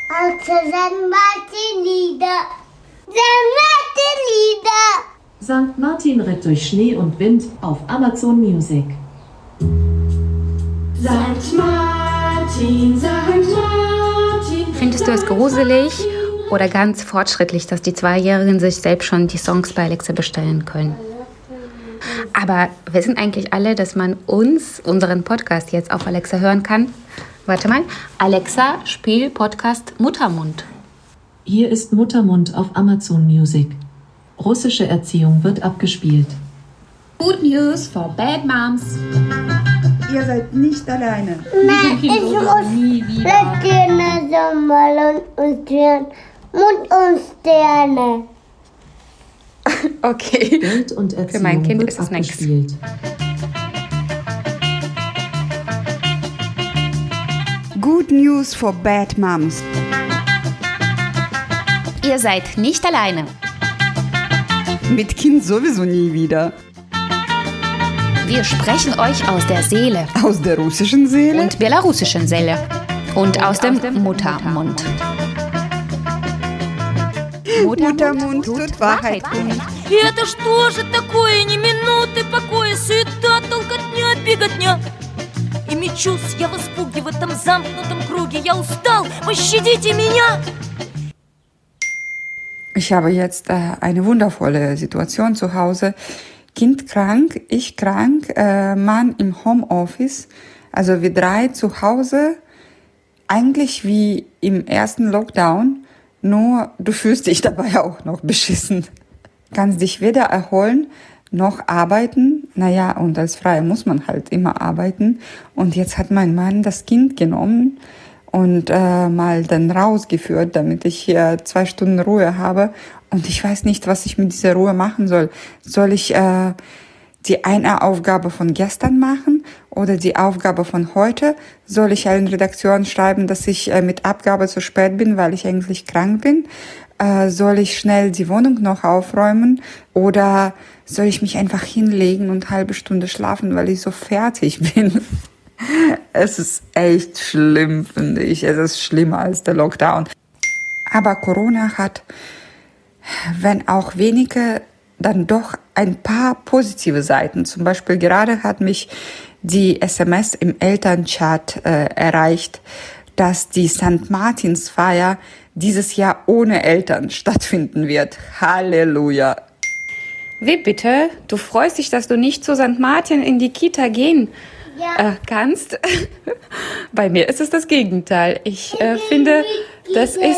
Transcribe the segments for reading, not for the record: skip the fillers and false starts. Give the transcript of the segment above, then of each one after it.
Also St. Martin-Lieder. St. Martin-Lieder. St. Martin ritt durch Schnee und Wind auf Amazon Music. St. Martin, St. Martin. Findest du es gruselig oder ganz fortschrittlich, dass die Zweijährigen sich selbst schon die Songs bei Alexa bestellen können? Aber wissen eigentlich alle, dass man unseren Podcast jetzt auf Alexa hören kann? Warte mal. Alexa, spiel Podcast Muttermund. Hier ist Muttermund auf Amazon Music. Russische Erziehung wird abgespielt. Good news for bad moms. Ihr seid nicht alleine. Nein, ich muss weggehen, Sommer und Sterne. Mond und Sterne. Okay. Geld und Erziehung Für mein Kind wird ist es nichts. abgespielt. Good news for bad moms. Ihr seid nicht alleine. Mit Kind sowieso nie wieder. Wir sprechen euch aus der Seele Aus der russischen Seele. und belarussischen Seele und aus dem Muttermund. Muttermund tut Wahrheit kund. Это что же такое, ни минуты покоя, суета, толкотня, беготня. И мечусь я в испуге в этом замкнутом круге. Я устал, пощадите меня. Ich habe jetzt eine wundervolle Situation zu Hause. Kind krank, ich krank, Mann im Homeoffice. Also wir drei zu Hause. Eigentlich wie im ersten Lockdown. Nur du fühlst dich dabei auch noch beschissen. Kannst dich weder erholen noch arbeiten. Naja, und als Freie muss man halt immer arbeiten. Und jetzt hat mein Mann das Kind genommen und mal dann rausgeführt, damit ich hier 2 Stunden Ruhe habe. Und ich weiß nicht, was ich mit dieser Ruhe machen soll. Soll ich die eine Aufgabe von gestern machen oder die Aufgabe von heute? Soll ich allen Redaktionen schreiben, dass ich mit Abgabe zu spät bin, weil ich eigentlich krank bin? Soll ich schnell die Wohnung noch aufräumen oder soll ich mich einfach hinlegen und 1/2 Stunde schlafen, weil ich so fertig bin? Es ist echt schlimm, finde ich. Es ist schlimmer als der Lockdown. Aber Corona hat, wenn auch wenige, dann doch ein paar positive Seiten. Zum Beispiel gerade hat mich die SMS im Elternchat erreicht, dass die St. Martinsfeier dieses Jahr ohne Eltern stattfinden wird. Halleluja! Wie bitte? Du freust dich, dass du nicht zu St. Martin in die Kita gehen kannst? Bei mir ist es das Gegenteil. Ich finde, das ist...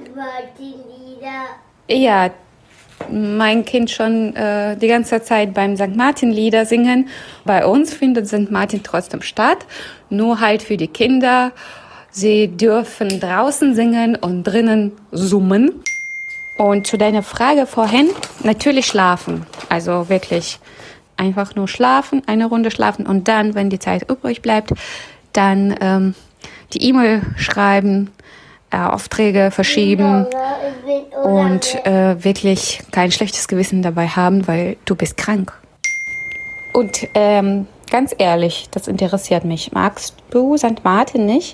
Ja, mein Kind schon die ganze Zeit beim St. Martin Lieder singen. Bei uns findet St. Martin trotzdem statt, nur halt für die Kinder. Sie dürfen draußen singen und drinnen summen. Und zu deiner Frage vorhin, natürlich schlafen. Also wirklich einfach nur schlafen, eine Runde schlafen und dann, wenn die Zeit übrig bleibt, dann die E-Mail schreiben, Aufträge verschieben und wirklich kein schlechtes Gewissen dabei haben, weil du bist krank. Und ganz ehrlich, das interessiert mich. Magst du St. Martin nicht?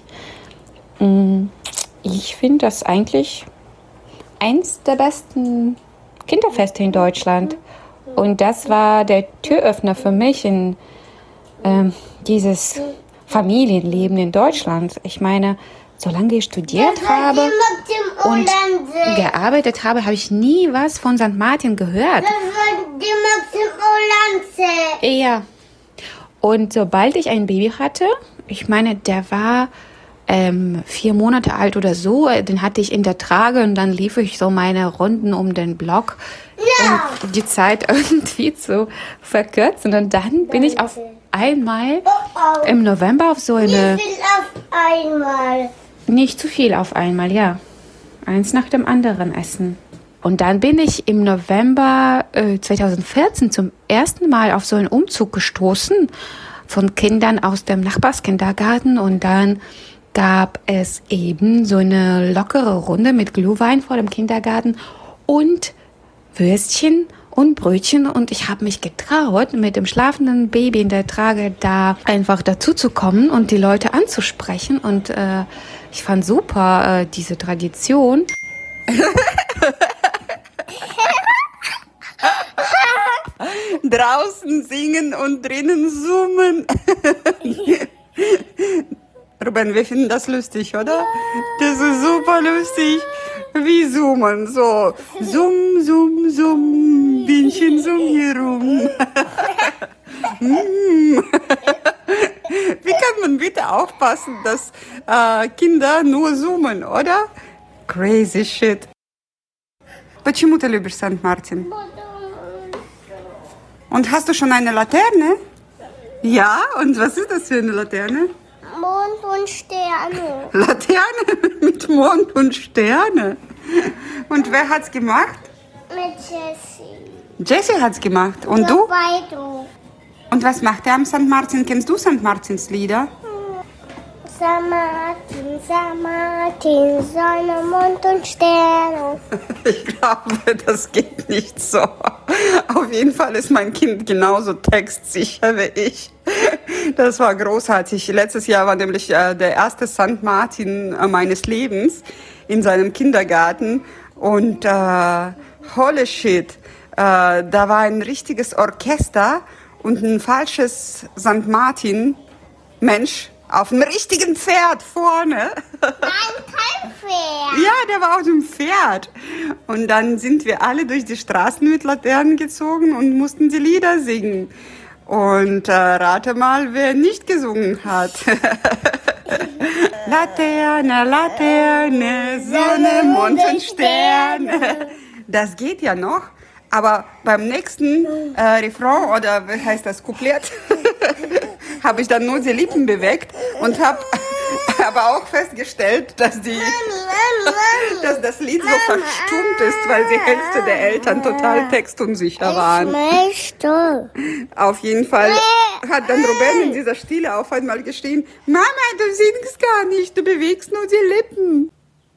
Ich finde das eigentlich eins der besten Kinderfeste in Deutschland. Und das war der Türöffner für mich in dieses Familienleben in Deutschland. Ich meine, solange ich studiert habe und gearbeitet habe, habe ich nie was von St. Martin gehört. Das war die Maxim Olanze. Ja. Und sobald ich ein Baby hatte, ich meine, der war 4 Monate alt oder so, den hatte ich in der Trage und dann lief ich so meine Runden um den Block, um die Zeit irgendwie zu verkürzen. Und dann bin ich auf einmal im November auf so eine... Wie viel auf einmal? Nicht zu viel auf einmal, ja. Eins nach dem anderen essen. Und dann bin ich im November 2014 zum ersten Mal auf so einen Umzug gestoßen von Kindern aus dem Nachbarskindergarten. Und dann gab es eben so eine lockere Runde mit Glühwein vor dem Kindergarten und Würstchen und Brötchen. Und ich habe mich getraut, mit dem schlafenden Baby in der Trage da einfach dazu zu kommen und die Leute anzusprechen und ich fand super diese Tradition. Draußen singen und drinnen summen. Ruben, wir finden das lustig, oder? Das ist super lustig. Wie summen, so. Summ, summ, summ, Bienchen summ hier rum. Wie kann man bitte aufpassen, dass Kinder nur summen, oder? Crazy shit. Почему ты любишь St. Und hast du schon eine Laterne? Ja, und was ist das für eine Laterne? Mond und Sterne. Laterne mit Mond und Sterne. Und wer hat's gemacht? Mit Jessie. Jessie hat's gemacht. Und du? Beide. Und was macht er am St. Martin? Kennst du St. Martins Lieder? St. Martin, Sonne, Mond und Sterne. Ich glaube, das geht nicht so. Auf jeden Fall ist mein Kind genauso textsicher wie ich. Das war großartig. Letztes Jahr war nämlich der erste St. Martin meines Lebens in seinem Kindergarten. Und holy shit, da war ein richtiges Orchester und ein falsches St. Martin-Mensch auf dem richtigen Pferd vorne. Nein, kein Pferd. Ja, der war auf dem Pferd. Und dann sind wir alle durch die Straßen mit Laternen gezogen und mussten die Lieder singen. Und rate mal, wer nicht gesungen hat. Laterne, Laterne, Sonne, Mond und Sterne. Das geht ja noch, aber beim nächsten Refrain, oder wie heißt das, Couplet, habe ich dann nur die Lippen bewegt und habe aber auch festgestellt, dass das Lied so verstummt ist, weil die Hälfte der Eltern total textunsicher waren. Möchte. Auf jeden Fall hat dann Ruben in dieser Stille auf einmal geschrien: Mama, du singst gar nicht, du bewegst nur die Lippen.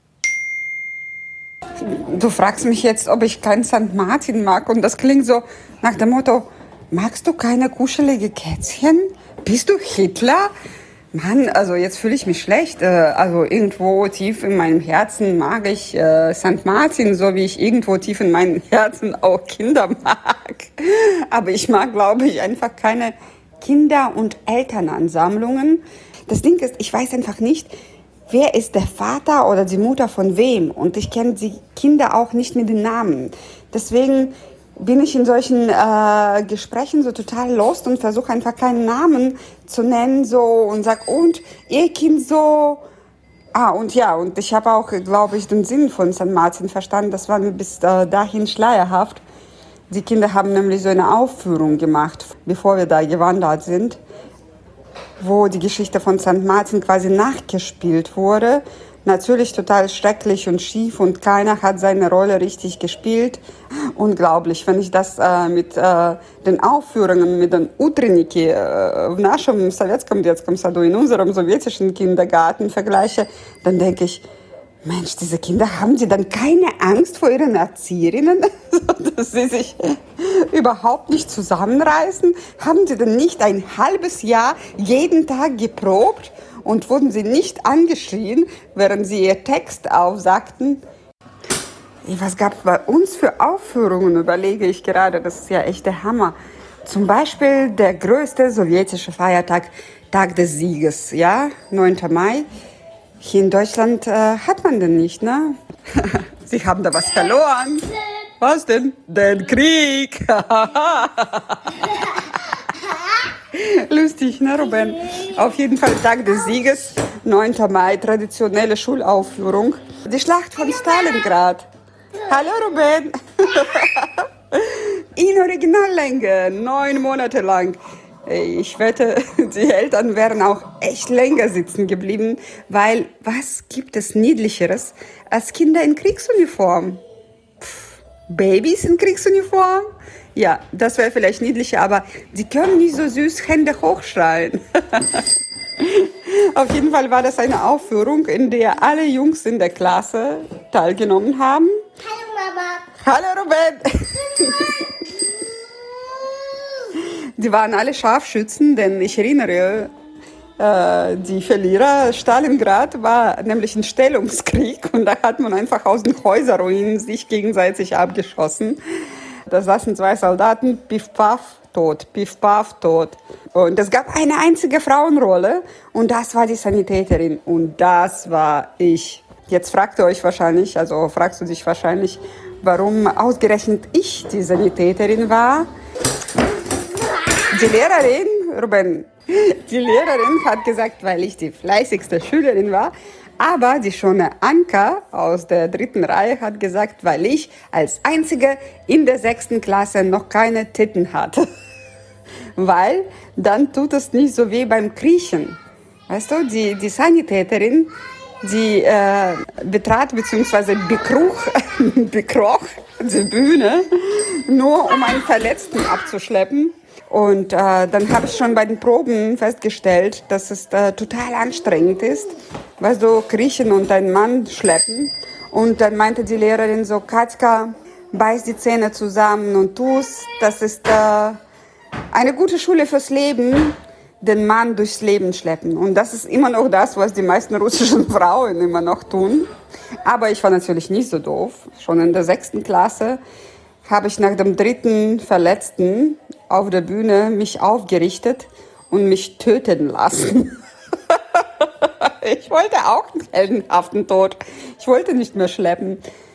Du fragst mich jetzt, ob ich keinen St. Martin mag, und das klingt so nach dem Motto: Magst du keine kuschelige Kätzchen? Bist du Hitler? Mann, also jetzt fühle ich mich schlecht. Also irgendwo tief in meinem Herzen mag ich St. Martin, so wie ich irgendwo tief in meinem Herzen auch Kinder mag. Aber ich mag, glaube ich, einfach keine Kinder- und Elternansammlungen. Das Ding ist, ich weiß einfach nicht, wer ist der Vater oder die Mutter von wem. Und ich kenne die Kinder auch nicht mit den Namen. Deswegen bin ich in solchen Gesprächen so total lost und versuche einfach keinen Namen zu nennen so und sag, und ihr Kind so. Und ja, und ich habe auch, glaube ich, den Sinn von St. Martin verstanden. Das war mir bis dahin schleierhaft. Die Kinder haben nämlich so eine Aufführung gemacht, bevor wir da gewandert sind, wo die Geschichte von St. Martin quasi nachgespielt wurde. Natürlich total schrecklich und schief und keiner hat seine Rolle richtig gespielt. Unglaublich, wenn ich das mit den Aufführungen, mit den Утренники в нашем советском детском саду, in unserem sowjetischen Kindergarten vergleiche, dann denke ich, Mensch, diese Kinder, haben sie dann keine Angst vor ihren Erzieherinnen, dass sie sich überhaupt nicht zusammenreißen? Haben sie denn nicht ein halbes Jahr jeden Tag geprobt und wurden sie nicht angeschrien, während sie ihr Text aufsagten? Was gab es bei uns für Aufführungen, überlege ich gerade, das ist ja echt der Hammer. Zum Beispiel der größte sowjetische Feiertag, Tag des Sieges, ja, 9. Mai. Hier in Deutschland hat man den nicht, ne? Sie haben da was verloren. Was denn? Den Krieg. Lustig, ne, Ruben? Auf jeden Fall Tag des Sieges, 9. Mai, traditionelle Schulaufführung. Die Schlacht von Stalingrad. Hallo, Ruben. In Originallänge, 9 Monate lang. Ich wette, die Eltern wären auch echt länger sitzen geblieben, weil was gibt es Niedlicheres als Kinder in Kriegsuniform? Babys in Kriegsuniform? Ja, das wäre vielleicht niedlicher, aber die können nicht so süß Hände hochschreien. Auf jeden Fall war das eine Aufführung, in der alle Jungs in der Klasse teilgenommen haben. Hallo Mama. Hallo Ruben! Die waren alle Scharfschützen, denn ich erinnere die Verlierer. Stalingrad war nämlich ein Stellungskrieg und da hat man einfach aus den Häuserruinen sich gegenseitig abgeschossen. Da saßen 2 Soldaten, piff, paff, tot, piff, paff, tot. Und es gab eine einzige Frauenrolle und das war die Sanitäterin und das war ich. Jetzt fragst du dich wahrscheinlich, warum ausgerechnet ich die Sanitäterin war. Die Lehrerin hat gesagt, weil ich die fleißigste Schülerin war. Aber die schöne Anka aus der 3. Reihe hat gesagt, weil ich als Einzige in der 6. Klasse noch keine Titten hatte. Weil dann tut es nicht so wie beim Kriechen. Weißt du, die Sanitäterin, die betrat bzw. bekroch die Bühne, nur um einen Verletzten abzuschleppen. Und dann habe ich schon bei den Proben festgestellt, dass es total anstrengend ist, weißt du, kriechen und einen Mann schleppen. Und dann meinte die Lehrerin so, Katja, beiß die Zähne zusammen und tu's. Das ist eine gute Schule fürs Leben, den Mann durchs Leben schleppen. Und das ist immer noch das, was die meisten russischen Frauen immer noch tun. Aber ich war natürlich nicht so doof. Schon in der 6. Klasse habe ich nach dem 3. Verletzten auf der Bühne mich aufgerichtet und mich töten lassen. Ich wollte auch einen heldenhaften Tod. Ich wollte nicht mehr schleppen.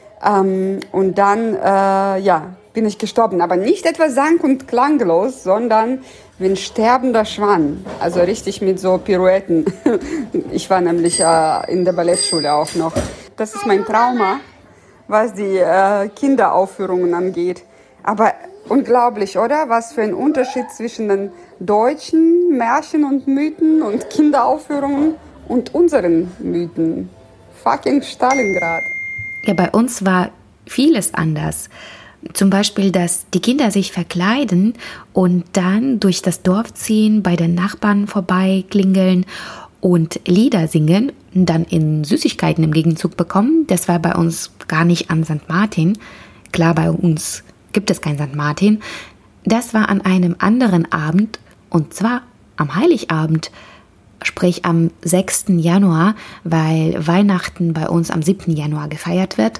Und dann, bin ich gestorben. Aber nicht etwa sang- und klanglos, sondern wie ein sterbender Schwan. Also richtig mit so Pirouetten. Ich war nämlich in der Ballettschule auch noch. Das ist mein Trauma, was die Kinderaufführungen angeht. Aber unglaublich, oder? Was für ein Unterschied zwischen den deutschen Märchen und Mythen und Kinderaufführungen und unseren Mythen. Fucking Stalingrad. Ja, bei uns war vieles anders. Zum Beispiel, dass die Kinder sich verkleiden und dann durch das Dorf ziehen, bei den Nachbarn vorbeiklingeln und Lieder singen und dann in Süßigkeiten im Gegenzug bekommen. Das war bei uns gar nicht an St. Martin. Klar, bei uns gibt es kein St. Martin. Das war an einem anderen Abend, und zwar am Heiligabend, sprich am 6. Januar, weil Weihnachten bei uns am 7. Januar gefeiert wird.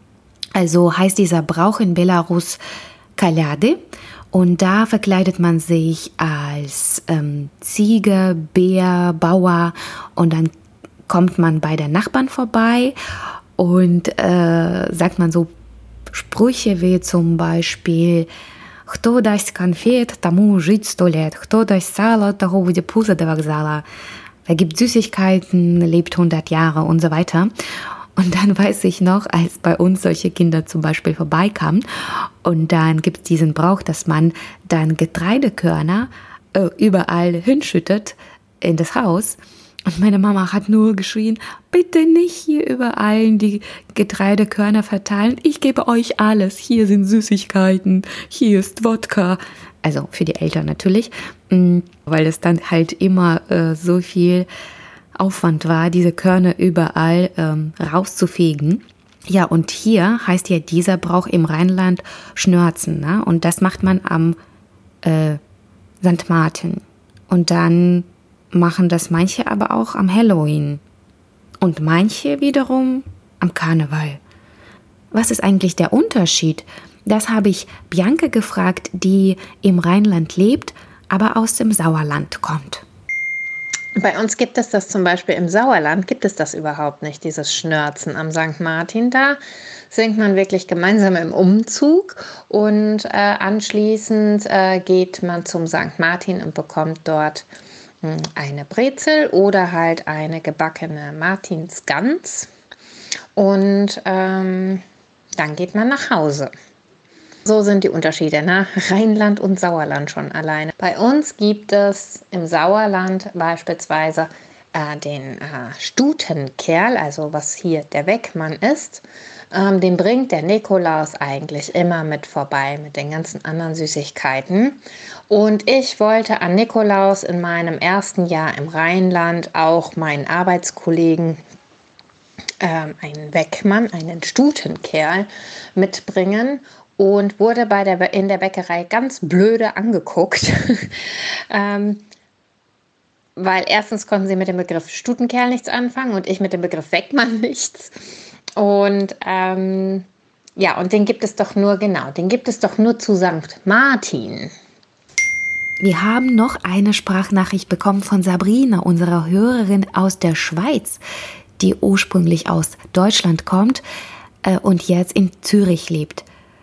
Also heißt dieser Brauch in Belarus Kalyade. Und da verkleidet man sich als Ziege, Bär, Bauer und dann kommt man bei den Nachbarn vorbei und sagt man so Sprüche wie zum Beispiel «Кто даст конфет, тому жить 100 лет. Кто даст сало, того будет пузо до вокзала». Wer gibt Süßigkeiten, lebt 100 Jahre und so weiter. Und dann weiß ich noch, als bei uns solche Kinder zum Beispiel vorbeikamen und dann gibt es diesen Brauch, dass man dann Getreidekörner überall hinschüttet in das Haus. Und meine Mama hat nur geschrien, bitte nicht hier überall die Getreidekörner verteilen. Ich gebe euch alles. Hier sind Süßigkeiten, hier ist Wodka. Also für die Eltern natürlich, weil es dann halt immer so viel Aufwand war, diese Körner überall rauszufegen. Ja, und hier heißt ja dieser Brauch im Rheinland Schnörzen, ne? Und das macht man am St. Martin. Und dann machen das manche aber auch am Halloween. Und manche wiederum am Karneval. Was ist eigentlich der Unterschied? Das habe ich Bianca gefragt, die im Rheinland lebt, aber aus dem Sauerland kommt. Bei uns gibt es das zum Beispiel im Sauerland, gibt es das überhaupt nicht, dieses Schnörzen am St. Martin. Da singt man wirklich gemeinsam im Umzug und anschließend geht man zum St. Martin und bekommt dort eine Brezel oder halt eine gebackene Martinsgans und dann geht man nach Hause. So sind die Unterschiede, ne? Rheinland und Sauerland schon alleine. Bei uns gibt es im Sauerland beispielsweise den Stutenkerl, also was hier der Weckmann ist. Den bringt der Nikolaus eigentlich immer mit vorbei mit den ganzen anderen Süßigkeiten. Und ich wollte an Nikolaus in meinem ersten Jahr im Rheinland auch meinen Arbeitskollegen einen Weckmann, einen Stutenkerl mitbringen. Und wurde in der Bäckerei ganz blöde angeguckt. weil erstens konnten sie mit dem Begriff Stutenkerl nichts anfangen und ich mit dem Begriff Weckmann nichts. Und und den gibt es doch nur zu St. Martin. Wir haben noch eine Sprachnachricht bekommen von Sabrina, unserer Hörerin aus der Schweiz, die ursprünglich aus Deutschland kommt und jetzt in Zürich lebt.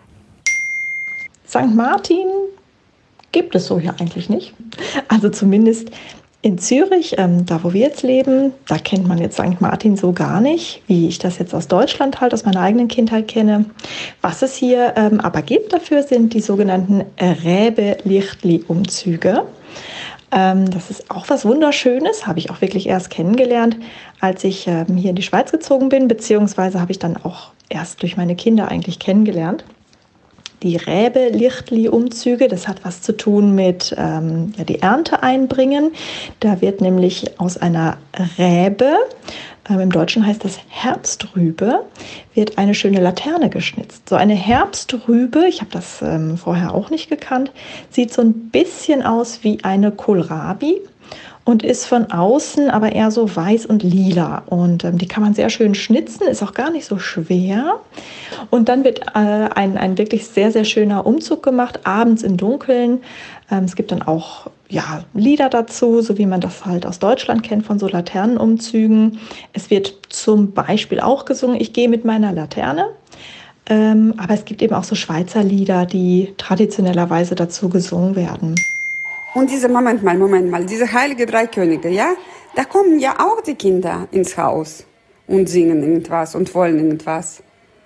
St. Martin gibt es so hier eigentlich nicht. Also zumindest in Zürich, da wo wir jetzt leben, da kennt man jetzt St. Martin so gar nicht, wie ich das jetzt aus Deutschland halt, aus meiner eigenen Kindheit kenne. Was es hier aber gibt dafür, sind die sogenannten Räbe-Lichtli-Umzüge. Das ist auch was Wunderschönes, habe ich auch wirklich erst kennengelernt, als ich hier in die Schweiz gezogen bin, beziehungsweise habe ich dann auch erst durch meine Kinder eigentlich kennengelernt. Die Räbe-Lichtli-Umzüge, das hat was zu tun mit die Ernte einbringen. Da wird nämlich aus einer Räbe, im Deutschen heißt das Herbstrübe, wird eine schöne Laterne geschnitzt. So eine Herbstrübe, ich habe das vorher auch nicht gekannt, sieht so ein bisschen aus wie eine Kohlrabi und ist von außen aber eher so weiß und lila. Und die kann man sehr schön schnitzen, ist auch gar nicht so schwer. Und dann wird ein wirklich sehr, sehr schöner Umzug gemacht, abends im Dunkeln. Es gibt dann auch Lieder dazu, so wie man das halt aus Deutschland kennt von so Laternenumzügen. Es wird zum Beispiel auch gesungen, ich gehe mit meiner Laterne. Aber es gibt eben auch so Schweizer Lieder, die traditionellerweise dazu gesungen werden. Und Moment mal, diese heilige drei Könige, ja? Da kommen ja auch die Kinder ins Haus und singen irgendwas und wollen irgendwas.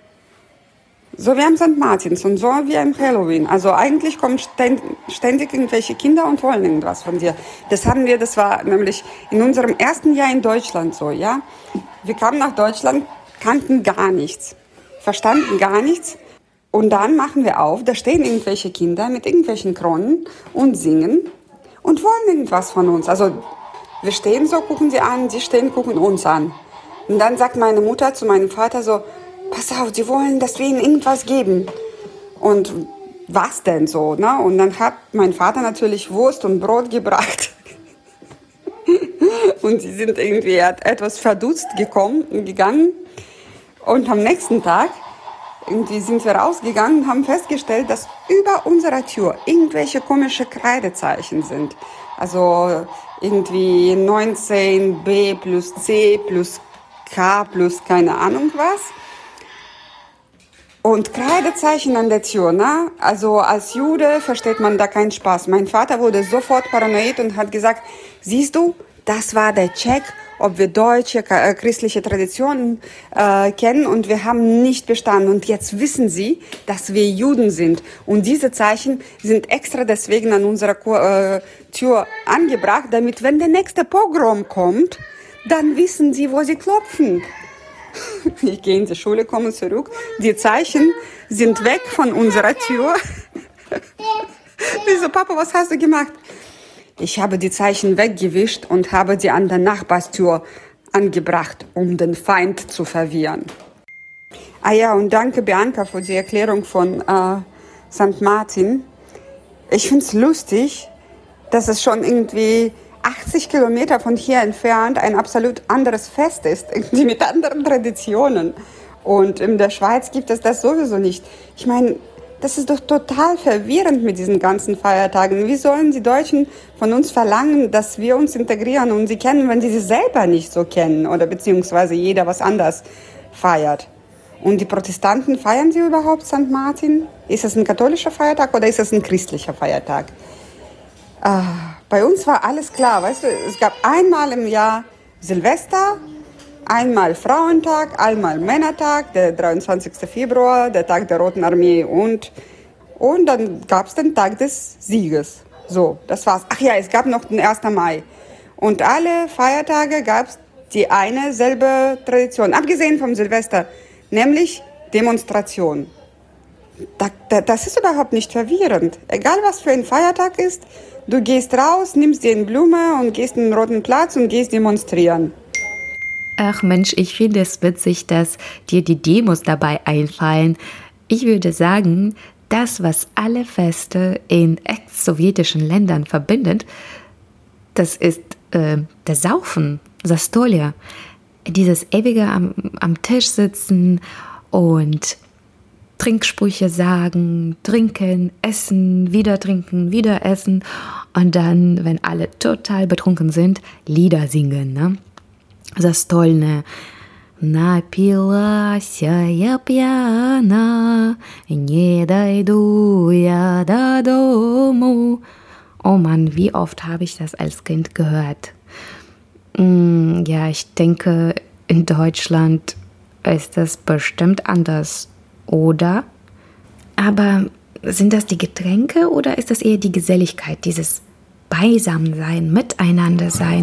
So wie am St. Martins und so wie am Halloween. Also eigentlich kommen ständig irgendwelche Kinder und wollen irgendwas von dir. Das war nämlich in unserem ersten Jahr in Deutschland so, ja? Wir kamen nach Deutschland, kannten gar nichts, verstanden gar nichts. Und dann machen wir auf, da stehen irgendwelche Kinder mit irgendwelchen Kronen und singen und wollen irgendwas von uns. Also wir stehen so, gucken sie an, sie stehen, gucken uns an. Und dann sagt meine Mutter zu meinem Vater so, pass auf, die wollen, dass wir ihnen irgendwas geben. Und was denn so? Ne? Und dann hat mein Vater natürlich Wurst und Brot gebracht. Und sie sind irgendwie etwas verdutzt gegangen. Und am nächsten Tag irgendwie sind wir rausgegangen und haben festgestellt, dass über unserer Tür irgendwelche komische Kreidezeichen sind. Also irgendwie 19b plus c plus k plus keine Ahnung was. Und Kreidezeichen an der Tür, ne? Also als Jude versteht man da keinen Spaß. Mein Vater wurde sofort paranoid und hat gesagt, siehst du, das war der Check, ob wir deutsche christliche Traditionen kennen, und wir haben nicht bestanden. Und jetzt wissen sie, dass wir Juden sind. Und diese Zeichen sind extra deswegen an unserer Tür angebracht, damit, wenn der nächste Pogrom kommt, dann wissen sie, wo sie klopfen. Ich gehe in die Schule, komme zurück. Die Zeichen sind weg von unserer Tür. Ich so, Papa, was hast du gemacht? Ich habe die Zeichen weggewischt und habe die an der Nachbarstür angebracht, um den Feind zu verwirren. Ah ja, und danke Bianca für die Erklärung von St. Martin. Ich finde es lustig, dass es schon irgendwie 80 Kilometer von hier entfernt ein absolut anderes Fest ist, irgendwie mit anderen Traditionen. Und in der Schweiz gibt es das sowieso nicht. Ich meine, das ist doch total verwirrend mit diesen ganzen Feiertagen. Wie sollen die Deutschen von uns verlangen, dass wir uns integrieren und sie kennen, wenn sie sich selber nicht so kennen oder beziehungsweise jeder was anders feiert? Und die Protestanten, feiern sie überhaupt St. Martin? Ist es ein katholischer Feiertag oder ist es ein christlicher Feiertag? Bei uns war alles klar, weißt du, es gab einmal im Jahr Silvester, einmal Frauentag, einmal Männertag, der 23. Februar, der Tag der Roten Armee und dann gab es den Tag des Sieges. So, das war's. Ach ja, es gab noch den 1. Mai. Und alle Feiertage gab es die eine selbe Tradition, abgesehen vom Silvester, nämlich Demonstration. Das ist überhaupt nicht verwirrend. Egal was für ein Feiertag ist, du gehst raus, nimmst dir eine Blume und gehst in den Roten Platz und gehst demonstrieren. Ach Mensch, ich finde es witzig, dass dir die Demos dabei einfallen. Ich würde sagen, das, was alle Feste in ex-sowjetischen Ländern verbindet, das ist das Saufen, das Tolle, dieses ewige am Tisch sitzen und Trinksprüche sagen, trinken, essen, wieder trinken, wieder essen und dann, wenn alle total betrunken sind, Lieder singen, ne? Das Tolle, ne? Напилася я пьяна, не дойду я до дому. Oh Mann, wie oft habe ich das als Kind gehört? Ja, ich denke, in Deutschland ist das bestimmt anders, oder? Aber sind das die Getränke oder ist das eher die Geselligkeit, dieses Beisammensein, Miteinandersein?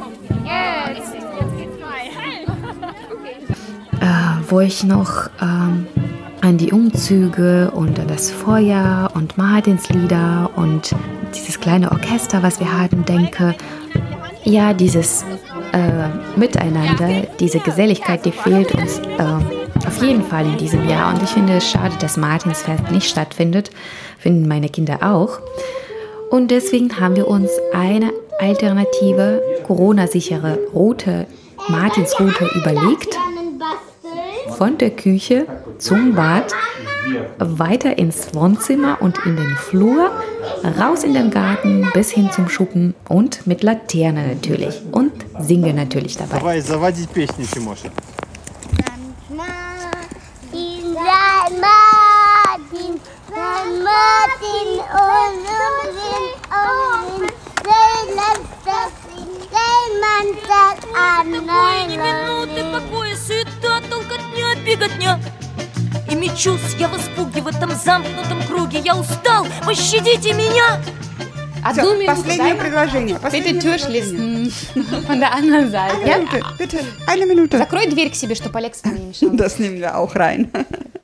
Wo ich noch an die Umzüge und an das Feuer und Martinslieder und dieses kleine Orchester, was wir hatten, denke, ja, dieses Miteinander, diese Geselligkeit, die fehlt uns auf jeden Fall in diesem Jahr. Und ich finde es schade, dass Martinsfest nicht stattfindet, finden meine Kinder auch. Und deswegen haben wir uns eine alternative, Corona-sichere Route, Martinsroute überlegt. Von der Küche zum Bad, weiter ins Wohnzimmer und in den Flur, raus in den Garten bis hin zum Schuppen und mit Laterne natürlich und singen natürlich dabei. Martin, Такой ни минуты покоя, суета, толкотня, беготня. И мечусь я в испуге в этом замкнутом круге. Я устал, пощадите меня! So, последнее предложение. Bitte Tür schließen von der anderen Seite. Bitte, eine Minute. Закрой дверь к себе, чтобы Alex не мешал. Das nehmen wir auch rein.